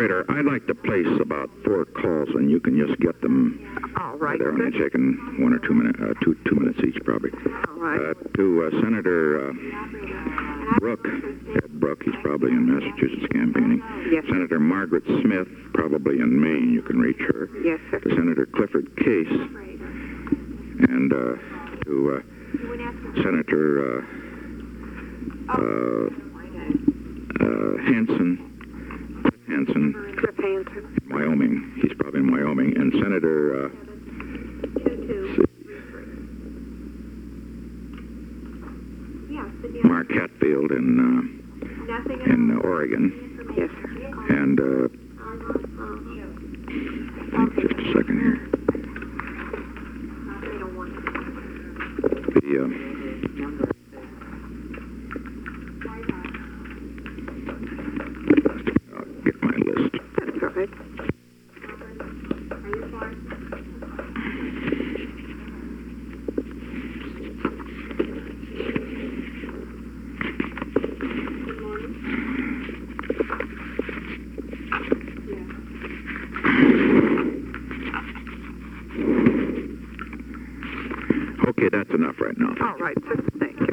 Operator, I'd like to place about 4 calls, and you can just get them. All right. They're only taking 1 or 2 minutes, 2 minutes each, probably. All right. To Senator Brooke, Ed Brooke, he's probably in Massachusetts campaigning. Yes. Senator Margaret Smith, probably in Maine, you can reach her. Yes, sir. To Senator Clifford Case, and to Senator Cliff Hansen. Wyoming. He's probably in Wyoming. And Senator Mark Hatfield in Oregon. Yes, sir. And just a second here. I'll get my list. That's all right. Okay, that's enough right now. All right, sir. Thank you.